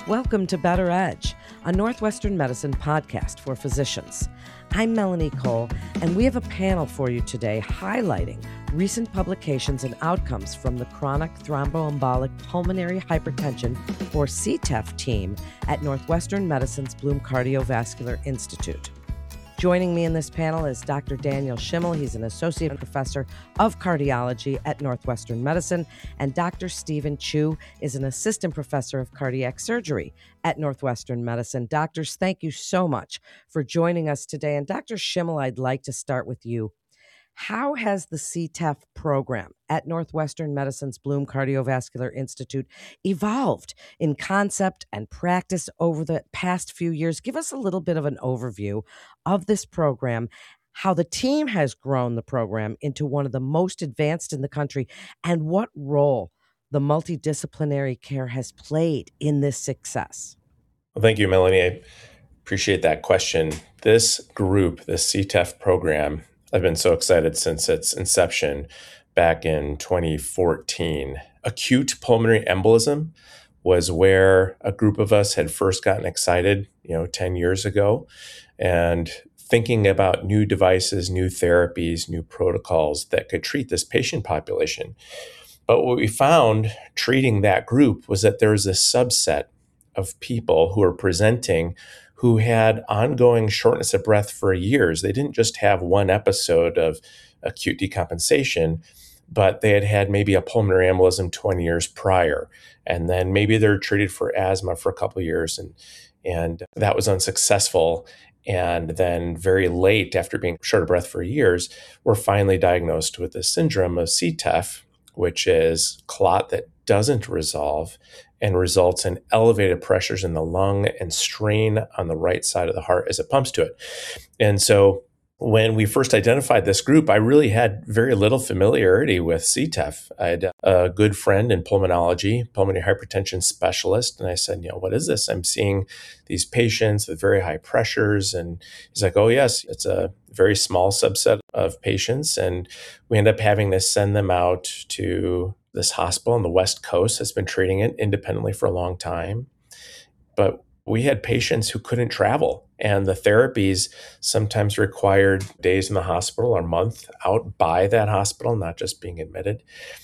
Welcome to Better Edge, a Northwestern Medicine podcast for physicians. I'm Melanie Cole, and we have a panel for you today highlighting recent publications and outcomes from the Chronic Thromboembolic Pulmonary Hypertension, or CTEPH team at Northwestern Medicine's Bloom Cardiovascular Institute. Joining me in this panel is Dr. Daniel Schimmel. He's an associate professor of cardiology at Northwestern Medicine, and Dr. Stephen Chu is an assistant professor of cardiac surgery at Northwestern Medicine. Doctors, thank you so much for joining us today. And Dr. Schimmel, I'd like to start with you. How has the CTEPH program at Northwestern Medicine's Bloom Cardiovascular Institute evolved in concept and practice over the past few years? Give us a little bit of an overview of this program, how the team has grown the program into one of the most advanced in the country, and what role the multidisciplinary care has played in this success. Well, thank you, Melanie. I appreciate that question. This group, the CTEPH program, I've been so excited since its inception back in 2014. Acute pulmonary embolism was where a group of us had first gotten excited, 10 years ago, and thinking about new devices, new therapies, new protocols that could treat this patient population. But what we found treating that group was that there was a subset of people who were presenting who had ongoing shortness of breath for years. They didn't just have one episode of acute decompensation, but they had had maybe a pulmonary embolism 20 years prior. And then maybe they're treated for asthma for a couple of years, and that was unsuccessful. And then very late, after being short of breath for years, were finally diagnosed with the syndrome of CTEPH, which is clot that doesn't resolve and results in elevated pressures in the lung and strain on the right side of the heart as it pumps to it. And so when we first identified this group, I really had very little familiarity with CTEPH. I had a good friend in pulmonology, pulmonary hypertension specialist, and I said, what is this? I'm seeing these patients with very high pressures. And he's like, oh, yes, it's a very small subset of patients. And we end up having to send them out to this hospital on the West Coast that's been treating it independently for a long time. But we had patients who couldn't travel, and the therapies sometimes required days in the hospital or a month out by that hospital, not just being admitted.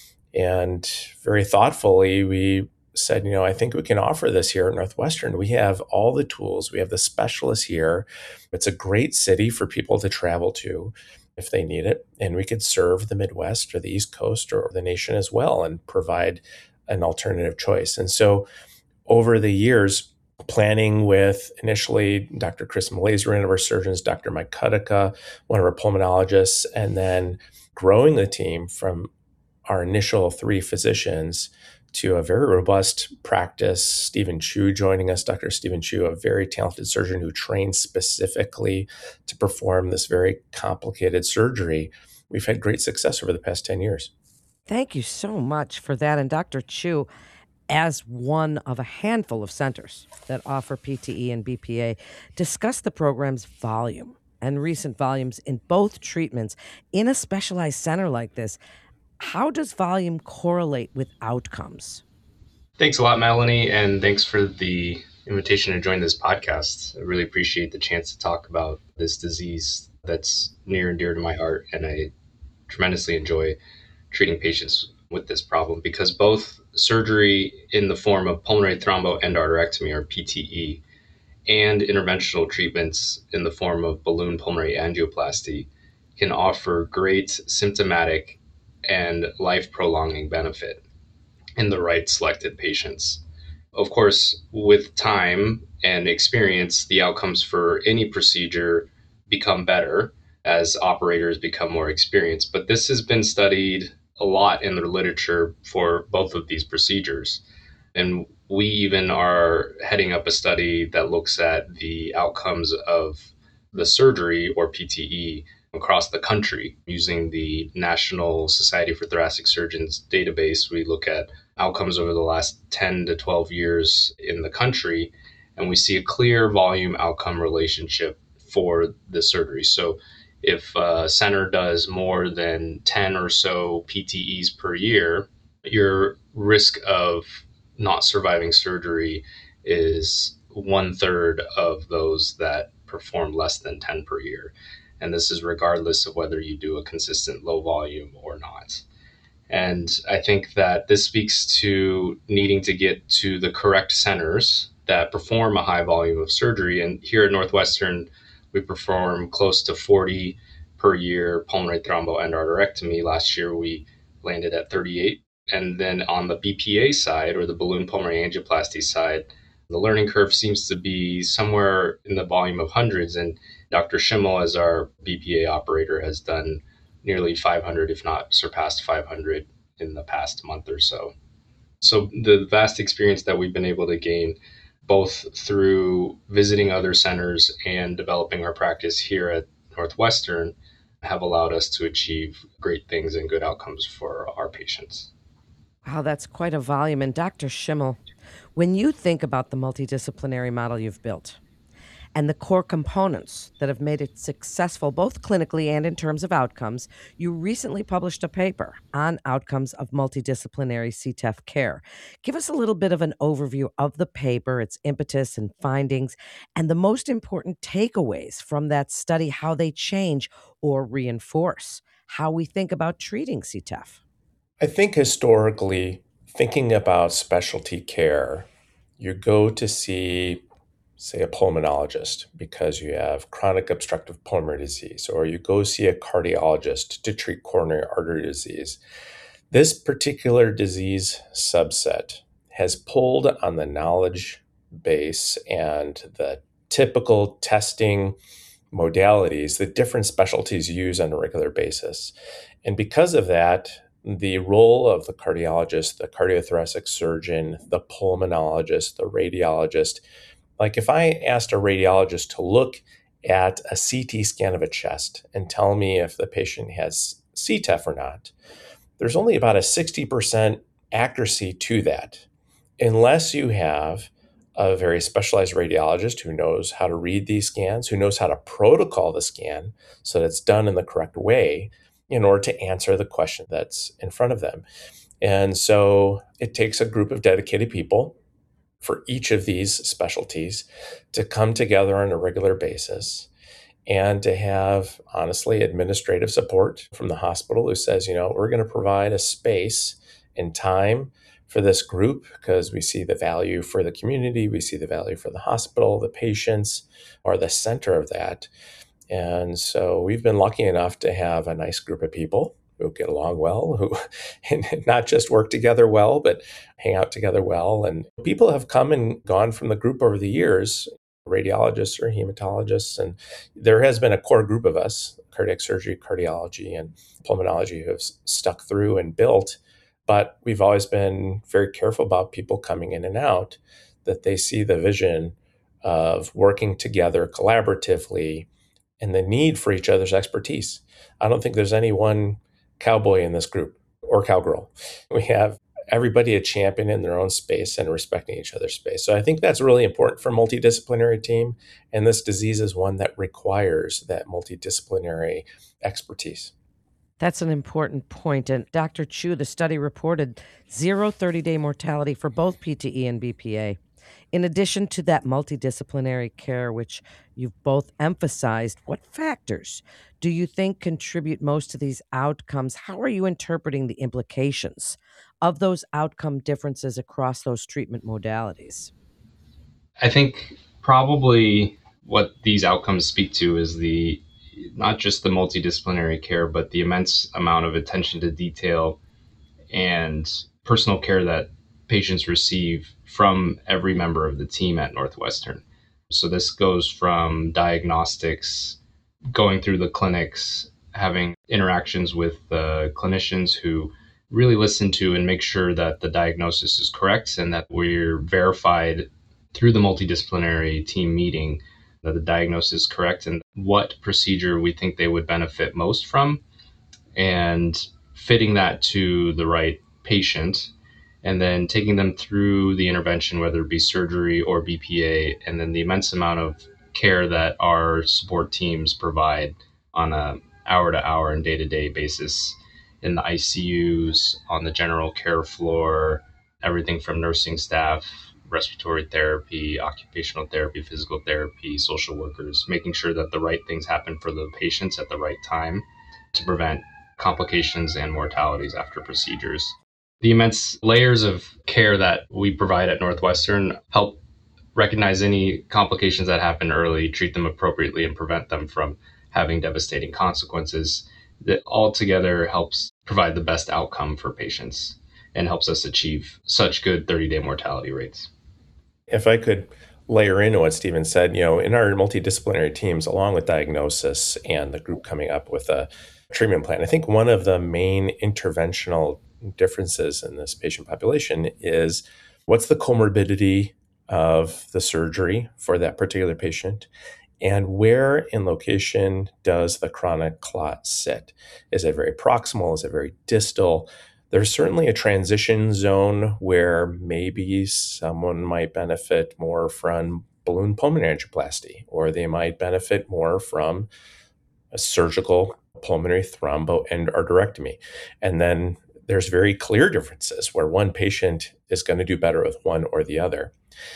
And very thoughtfully, we said, I think we can offer this here at Northwestern. We have all the tools. We have the specialists here. It's a great city for people to travel to if they need it. And we could serve the Midwest or the East Coast or the nation as well and provide an alternative choice. And so over the years, planning with initially Dr. Chris Malaysia, one of our surgeons, Dr. Mike Kutica, one of our pulmonologists, and then growing the team from our initial 3 physicians to a very robust practice. Stephen Chu joining us, Dr. Stephen Chu, a very talented surgeon who trained specifically to perform this very complicated surgery. We've had great success over the past 10 years. Thank you so much for that. And Dr. Chu, as one of a handful of centers that offer PTE and BPA, discuss the program's volume and recent volumes in both treatments. In a specialized center like this, how does volume correlate with outcomes? Thanks a lot, Melanie, and thanks for the invitation to join this podcast. I really appreciate the chance to talk about this disease that's near and dear to my heart, and I tremendously enjoy treating patients with this problem because both surgery in the form of pulmonary thromboendarterectomy, or PTE, and interventional treatments in the form of balloon pulmonary angioplasty can offer great symptomatic and life-prolonging benefit in the right selected patients. Of course, with time and experience, the outcomes for any procedure become better as operators become more experienced. But this has been studied a lot in the literature for both of these procedures. And we even are heading up a study that looks at the outcomes of the surgery, or PTE, across the country using the National Society for Thoracic Surgeons database. We look at outcomes over the last 10 to 12 years in the country, and we see a clear volume outcome relationship for the surgery. So if a center does more than 10 or so PTEs per year, your risk of not surviving surgery is 1/3 of those that perform less than 10 per year. And this is regardless of whether you do a consistent low volume or not. And I think that this speaks to needing to get to the correct centers that perform a high volume of surgery. And here at Northwestern, we perform close to 40 per year pulmonary thromboendarterectomy. Last year, we landed at 38. And then on the BPA side, or the balloon pulmonary angioplasty side, the learning curve seems to be somewhere in the volume of hundreds. And Dr. Schimmel, as our BPA operator, has done nearly 500, if not surpassed 500 in the past month or so. So the vast experience that we've been able to gain, both through visiting other centers and developing our practice here at Northwestern, have allowed us to achieve great things and good outcomes for our patients. Wow, that's quite a volume. And Dr. Schimmel, when you think about the multidisciplinary model you've built and the core components that have made it successful both clinically and in terms of outcomes, you recently published a paper on outcomes of multidisciplinary CTEPH care. Give us a little bit of an overview of the paper, its impetus and findings, and the most important takeaways from that study, how they change or reinforce how we think about treating CTEPH. I think historically, thinking about specialty care, you go to see, say, a pulmonologist because you have chronic obstructive pulmonary disease, or you go see a cardiologist to treat coronary artery disease. This particular disease subset has pulled on the knowledge base and the typical testing modalities that different specialties use on a regular basis. And because of that, the role of the cardiologist, the cardiothoracic surgeon, the pulmonologist, the radiologist, like if I asked a radiologist to look at a CT scan of a chest and tell me if the patient has CTEPH or not, there's only about a 60% accuracy to that, unless you have a very specialized radiologist who knows how to read these scans, who knows how to protocol the scan so that it's done in the correct way in order to answer the question that's in front of them. And so it takes a group of dedicated people for each of these specialties to come together on a regular basis and to have, honestly, administrative support from the hospital who says, we're going to provide a space and time for this group because we see the value for the community, we see the value for the hospital, the patients are the center of that. And so we've been lucky enough to have a nice group of people who get along well, who not just work together well, but hang out together well. And people have come and gone from the group over the years, radiologists or hematologists. And there has been a core group of us, cardiac surgery, cardiology, and pulmonology, who have stuck through and built. But we've always been very careful about people coming in and out, that they see the vision of working together collaboratively and the need for each other's expertise. I don't think there's any one cowboy in this group or cowgirl. We have everybody a champion in their own space and respecting each other's space. So I think that's really important for a multidisciplinary team. And this disease is one that requires that multidisciplinary expertise. That's an important point. And Dr. Chu, the study reported 0 30-day mortality for both PTE and BPA. In addition to that multidisciplinary care, which you've both emphasized, what factors do you think contribute most to these outcomes? How are you interpreting the implications of those outcome differences across those treatment modalities? I think probably what these outcomes speak to is not just the multidisciplinary care, but the immense amount of attention to detail and personal care that patients receive from every member of the team at Northwestern. So this goes from diagnostics, going through the clinics, having interactions with the clinicians who really listen to and make sure that the diagnosis is correct and that we're verified through the multidisciplinary team meeting that the diagnosis is correct and what procedure we think they would benefit most from, and fitting that to the right patient, and then taking them through the intervention, whether it be surgery or BPA, and then the immense amount of care that our support teams provide on a hour-to-hour and day-to-day basis in the ICUs, on the general care floor, everything from nursing staff, respiratory therapy, occupational therapy, physical therapy, social workers, making sure that the right things happen for the patients at the right time to prevent complications and mortalities after procedures. The immense layers of care that we provide at Northwestern help recognize any complications that happen early, treat them appropriately, and prevent them from having devastating consequences. That altogether helps provide the best outcome for patients and helps us achieve such good 30-day mortality rates. If I could layer into what Stephen said, in our multidisciplinary teams, along with diagnosis and the group coming up with a treatment plan, I think one of the main interventional differences in this patient population is what's the comorbidity of the surgery for that particular patient, and where in location does the chronic clot sit? Is it very proximal? Is it very distal? There's certainly a transition zone where maybe someone might benefit more from balloon pulmonary angioplasty, or they might benefit more from a surgical pulmonary thromboendarterectomy. And then there's very clear differences where one patient is going to do better with one or the other.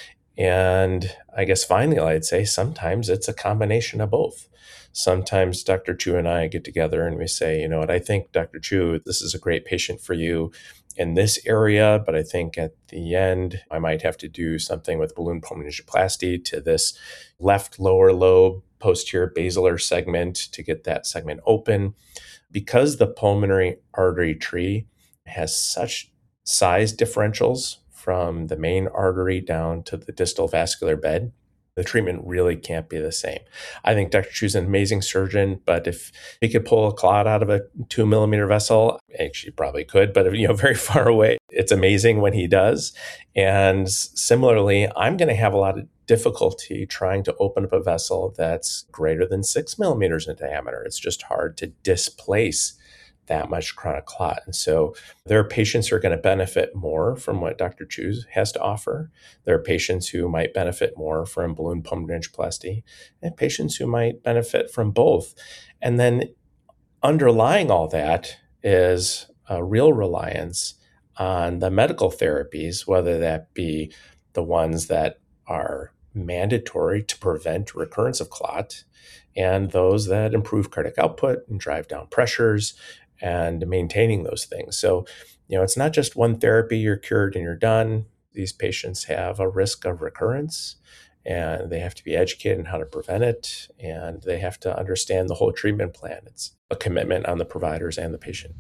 And I guess finally, I'd say sometimes it's a combination of both. Sometimes Dr. Chu and I get together and we say, I think, Dr. Chu, this is a great patient for you in this area, but I think at the end, I might have to do something with balloon pulmonary angioplasty to this left lower lobe posterior basilar segment to get that segment open. Because the pulmonary artery tree has such size differentials from the main artery down to the distal vascular bed, the treatment really can't be the same. I think Dr. Chu's an amazing surgeon, but if he could pull a clot out of a 2 millimeter vessel, actually probably could, but very far away, it's amazing when he does. And similarly, I'm going to have a lot of difficulty trying to open up a vessel that's greater than 6 millimeters in diameter. It's just hard to displace that much chronic clot. And so there are patients who are going to benefit more from what Dr. Chu has to offer. There are patients who might benefit more from balloon pulmonary angioplasty, and patients who might benefit from both. And then underlying all that is a real reliance on the medical therapies, whether that be the ones that are mandatory to prevent recurrence of clot, and those that improve cardiac output and drive down pressures and maintaining those things. So, it's not just one therapy, you're cured and you're done. These patients have a risk of recurrence, and they have to be educated on how to prevent it, and they have to understand the whole treatment plan. It's a commitment on the providers and the patient.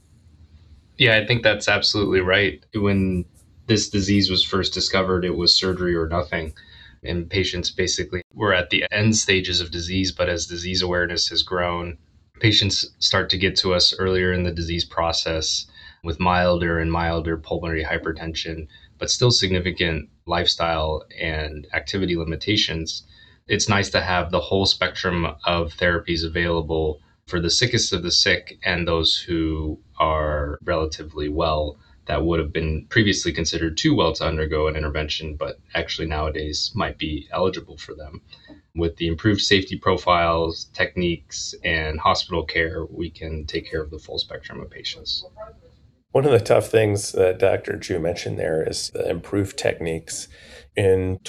Yeah, I think that's absolutely right. When this disease was first discovered, it was surgery or nothing. And patients basically were at the end stages of disease, but as disease awareness has grown, patients start to get to us earlier in the disease process with milder and milder pulmonary hypertension, but still significant lifestyle and activity limitations. It's nice to have the whole spectrum of therapies available for the sickest of the sick and those who are relatively well that would have been previously considered too well to undergo an intervention, but actually nowadays might be eligible for them. With the improved safety profiles, techniques, and hospital care, we can take care of the full spectrum of patients. One of the tough things that Dr. Chu mentioned there is the improved techniques. In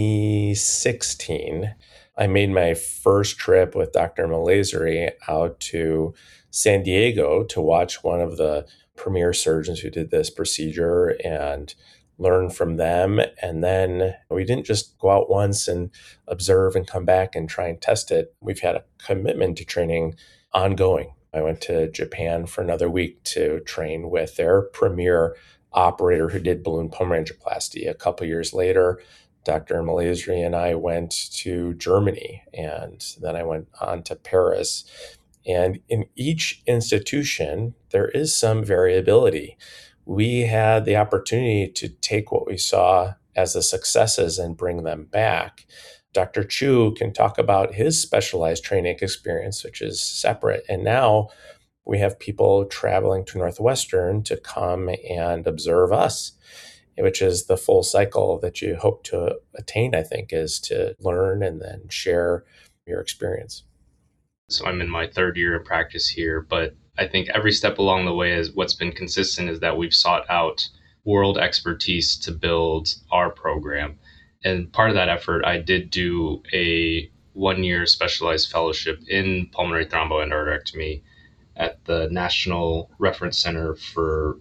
2016, I made my first trip with Dr. Malazri out to San Diego to watch one of the premier surgeons who did this procedure and learn from them. And then we didn't just go out once and observe and come back and try and test it. We've had a commitment to training ongoing. I went to Japan for another week to train with their premier operator who did balloon pulmonary angioplasty. A couple years later, Dr. Malazri and I went to Germany, and then I went on to Paris. And in each institution, there is some variability. We had the opportunity to take what we saw as the successes and bring them back. Dr. Chu can talk about his specialized training experience, which is separate. And now we have people traveling to Northwestern to come and observe us, which is the full cycle that you hope to attain, I think, is to learn and then share your experience. So I'm in my third year of practice here, but I think every step along the way is what's been consistent is that we've sought out world expertise to build our program. And part of that effort, I did do a 1-year specialized fellowship in pulmonary thromboendarterectomy at the National Reference Center for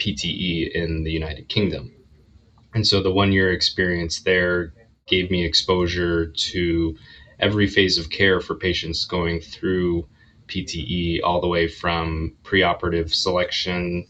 PTE in the United Kingdom. And so the 1-year experience there gave me exposure to every phase of care for patients going through PTE, all the way from preoperative selection,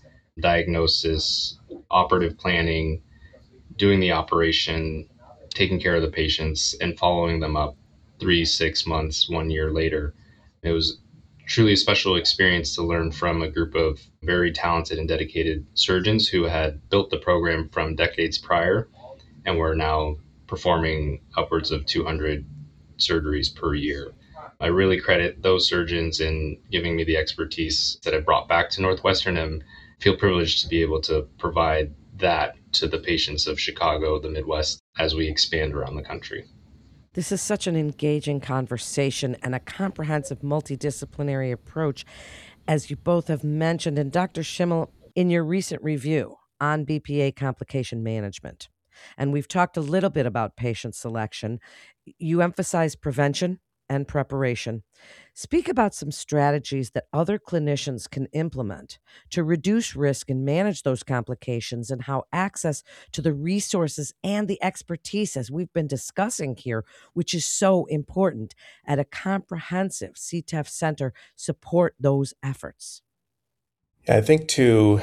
diagnosis, operative planning, doing the operation, taking care of the patients, and following them up 3, 6 months, 1 year later. It was truly a special experience to learn from a group of very talented and dedicated surgeons who had built the program from decades prior and were now performing upwards of 200 surgeries per year. I really credit those surgeons in giving me the expertise that I brought back to Northwestern, and feel privileged to be able to provide that to the patients of Chicago, the Midwest, as we expand around the country. This is such an engaging conversation and a comprehensive multidisciplinary approach, as you both have mentioned. And Dr. Schimmel, in your recent review on BPA complication management, and we've talked a little bit about patient selection, you emphasize prevention and preparation. Speak about some strategies that other clinicians can implement to reduce risk and manage those complications, and how access to the resources and the expertise, as we've been discussing here, which is so important at a comprehensive CTEPH center, support those efforts. Yeah, I think to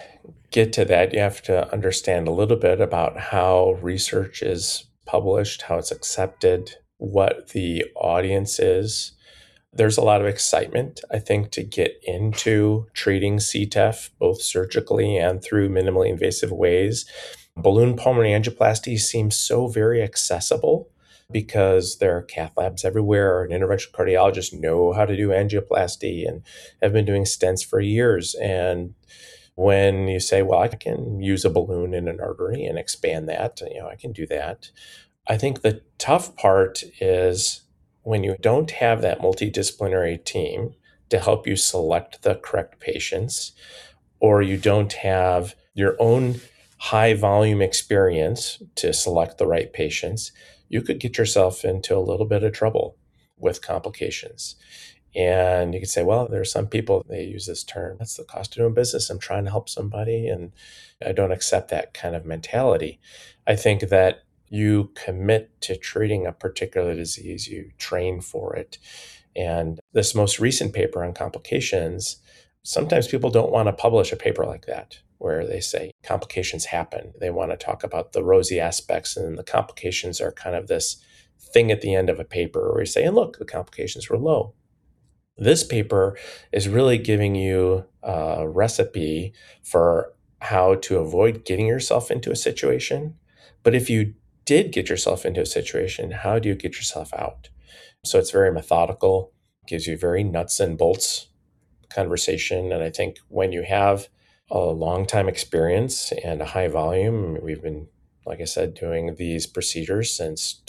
get to that, you have to understand a little bit about how research is published, how it's accepted, what the audience is. There's a lot of excitement, I think, to get into treating CTEPH, both surgically and through minimally invasive ways. Balloon pulmonary angioplasty seems so very accessible because there are cath labs everywhere, and interventional cardiologists know how to do angioplasty and have been doing stents for years. And when you say, well, I can use a balloon in an artery and expand that, I can do that. I think the tough part is when you don't have that multidisciplinary team to help you select the correct patients, or you don't have your own high volume experience to select the right patients, you could get yourself into a little bit of trouble with complications. And you could say, well, there are some people, they use this term, that's the cost of doing business. I'm trying to help somebody, and I don't accept that kind of mentality. I think that you commit to treating a particular disease, you train for it. And this most recent paper on complications, sometimes people don't want to publish a paper like that, where they say complications happen. They want to talk about the rosy aspects, and the complications are kind of this thing at the end of a paper where you say, and look, the complications were low. This paper is really giving you a recipe for how to avoid getting yourself into a situation. But if you did get yourself into a situation, how do you get yourself out? So it's very methodical, gives you very nuts and bolts conversation. And I think when you have a long time experience and a high volume, we've been, like I said, doing these procedures since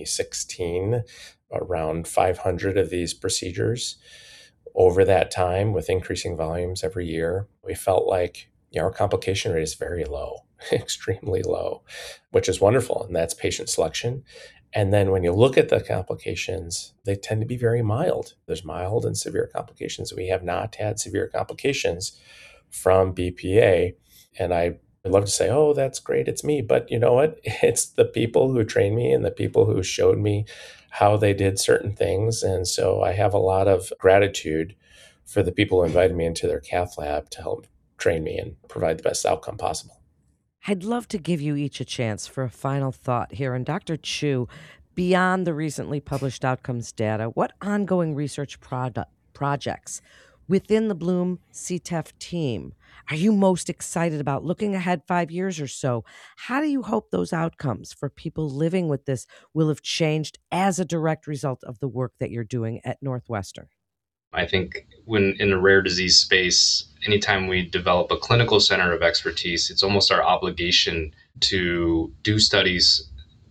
2016, around 500 of these procedures over that time with increasing volumes every year. We felt like our complication rate is very low, extremely low, which is wonderful. And that's patient selection. And then when you look at the complications, they tend to be very mild. There's mild and severe complications. We have not had severe complications from BPA. And I love to say, oh, that's great, it's me. But you know what? It's the people who trained me and the people who showed me how they did certain things. And so I have a lot of gratitude for the people who invited me into their cath lab to help train me and provide the best outcome possible. I'd love to give you each a chance for a final thought here. And Dr. Chu, beyond the recently published outcomes data, what ongoing research projects within the Bloom CTEPH team are you most excited about? Looking ahead 5 years or so, how do you hope those outcomes for people living with this will have changed as a direct result of the work that you're doing at Northwestern? I think when in a rare disease space, anytime we develop a clinical center of expertise, it's almost our obligation to do studies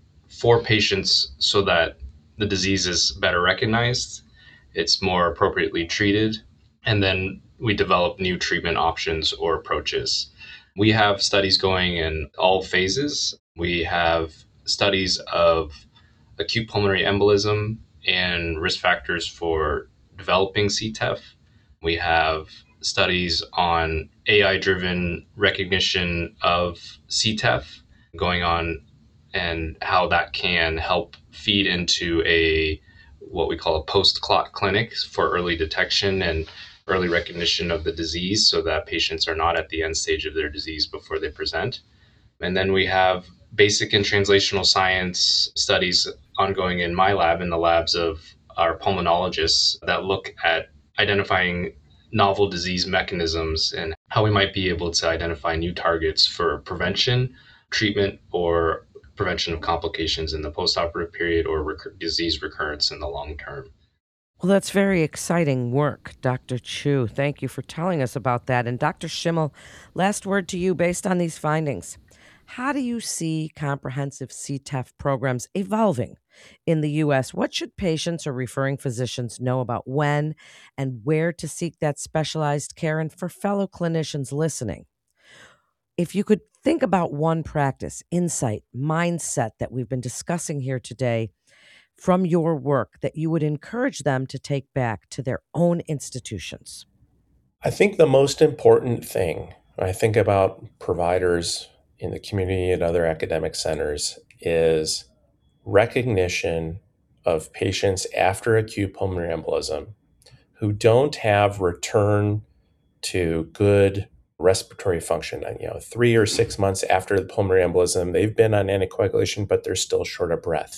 for patients so that the disease is better recognized, it's more appropriately treated, and then we develop new treatment options or approaches. We have studies going in all phases. We have studies of acute pulmonary embolism and risk factors for developing CTEPH. We have studies on AI-driven recognition of CTEPH going on and how that can help feed into what we call a post-clot clinic for early detection and early recognition of the disease so that patients are not at the end stage of their disease before they present. And then we have basic and translational science studies ongoing in my lab, in the labs of our pulmonologists, that look at identifying novel disease mechanisms and how we might be able to identify new targets for prevention, treatment, or prevention of complications in the postoperative period or disease recurrence in the long term. Well, that's very exciting work, Dr. Chu. Thank you for telling us about that. And Dr. Schimmel, last word to you based on these findings. How do you see comprehensive CTEPH programs evolving in the U.S.? What should patients or referring physicians know about when and where to seek that specialized care? And for fellow clinicians listening, if you could think about one practice, insight, mindset that we've been discussing here today from your work that you would encourage them to take back to their own institutions. I think the most important thing when I think about providers in the community and other academic centers is recognition of patients after acute pulmonary embolism who don't have return to good respiratory function. 3 or 6 months after the pulmonary embolism, they've been on anticoagulation, but they're still short of breath.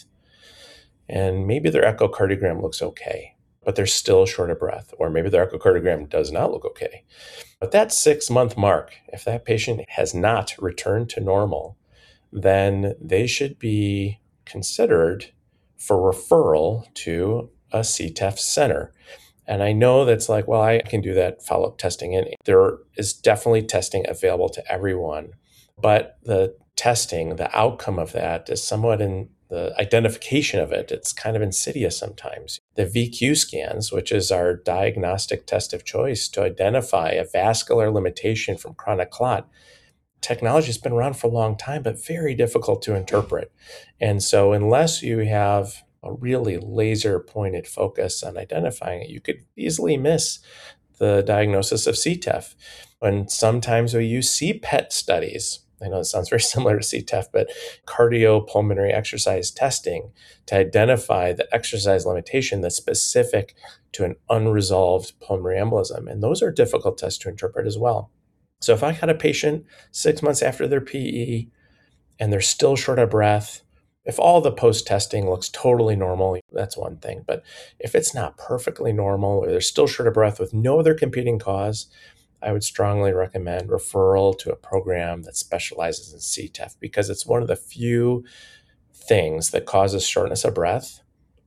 And maybe their echocardiogram looks okay, but they're still short of breath. Or maybe their echocardiogram does not look okay. But that 6-month mark, if that patient has not returned to normal, then they should be considered for referral to a CTEPH center. And I know that's like, well, I can do that follow-up testing. And there is definitely testing available to everyone. But the testing, the outcome of that is somewhat in the identification of it. It's kind of insidious sometimes. The VQ scans, which is our diagnostic test of choice to identify a vascular limitation from chronic clot, technology has been around for a long time, but very difficult to interpret. And so unless you have a really laser pointed focus on identifying it, you could easily miss the diagnosis of CTEPH. And sometimes we use CPET studies. I know it sounds very similar to CTEPH, but cardiopulmonary exercise testing to identify the exercise limitation that's specific to an unresolved pulmonary embolism. And those are difficult tests to interpret as well. So if I had a patient 6 months after their PE and they're still short of breath, if all the post-testing looks totally normal, that's one thing. But if it's not perfectly normal or they're still short of breath with no other competing cause, I would strongly recommend referral to a program that specializes in CTEPH because it's one of the few things that causes shortness of breath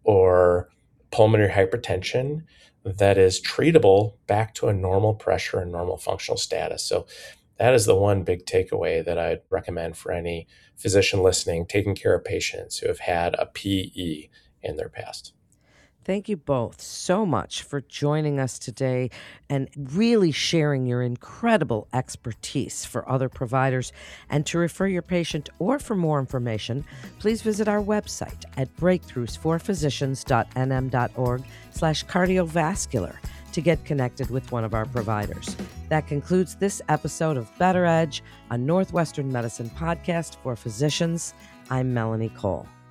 or pulmonary hypertension that is treatable back to a normal pressure and normal functional status. So that is the one big takeaway that I'd recommend for any physician listening, taking care of patients who have had a PE in their past. Thank you both so much for joining us today and really sharing your incredible expertise for other providers. And to refer your patient or for more information, please visit our website at breakthroughsforphysicians.nm.org/cardiovascular to get connected with one of our providers. That concludes this episode of Better Edge, a Northwestern Medicine podcast for physicians. I'm Melanie Cole.